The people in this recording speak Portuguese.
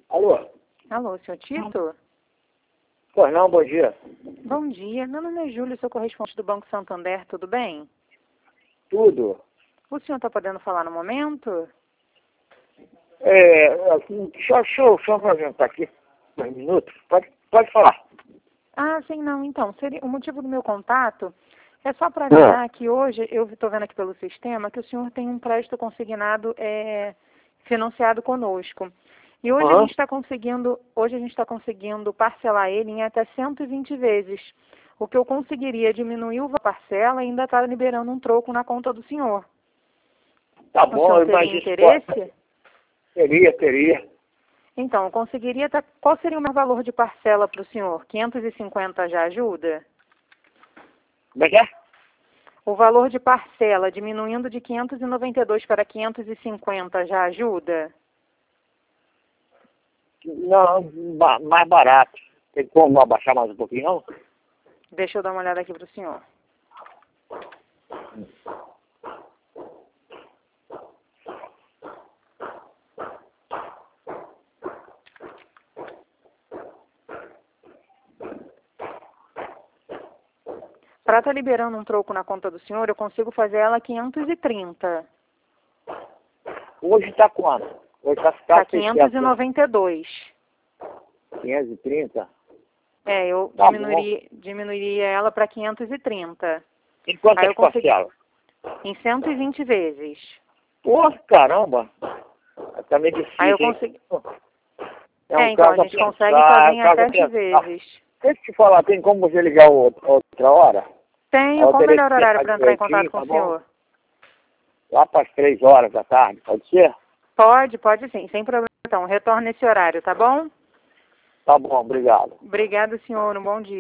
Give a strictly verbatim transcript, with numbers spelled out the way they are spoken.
Alô? Alô, senhor Tito? Pois não, bom dia. Bom dia, meu nome é Júlio, sou correspondente do Banco Santander, tudo bem? Tudo. O senhor está podendo falar no momento? É, assim, deixa, deixa, eu- deixa eu apresentar aqui, dois minutos. Pode, pode falar. Ah, sim, não, então, seria, o motivo do meu contato é só para avisar que hoje, eu estou vendo aqui pelo sistema, que o senhor tem um crédito consignado é, financiado conosco. E hoje a Aham. gente está conseguindo, hoje a gente está conseguindo parcelar ele em até cento e vinte vezes. O que eu conseguiria diminuir o parcela e ainda está liberando um troco na conta do senhor. Tá O bom, senhor teria mas isso interesse? pode- teria, teria. Então, eu conseguiria... Tá, qual seria o meu valor de parcela para o senhor? quinhentos e cinquenta já ajuda? Como é que é? O valor de parcela diminuindo de quinhentos e noventa e dois para quinhentos e cinquenta já ajuda? Não, ba- mais barato. Tem como abaixar mais um pouquinho, não? Deixa eu dar uma olhada aqui para o senhor. Para estar liberando um troco na conta do senhor, eu consigo fazer ela quinhentos e trinta. Hoje tá quanto? Hoje tá, Está tá quinhentos e noventa e dois. quinhentos e trinta. É, eu Tá diminuiria, diminuiria ela para quinhentos e trinta. Em quantas Aí eu consegui parcelas? em cento e vinte vezes. Pô, caramba. Tá meio difícil, Aí eu hein? consegui... É É, um então, a caso a gente consegue pensar, fazer é um em caso até a vinte pensar. vezes. Deixa eu te falar, tem como você ligar outra, outra hora? Tenho. Eu Qual o teria melhor que horário pensar para entrar em contato direitinho, com tá o bom? senhor? Lá para as três horas da tarde, pode ser? Pode, pode sim, sem problema. Então, retorne nesse horário, tá bom? Tá bom, obrigado. Obrigada, senhor. Um bom dia.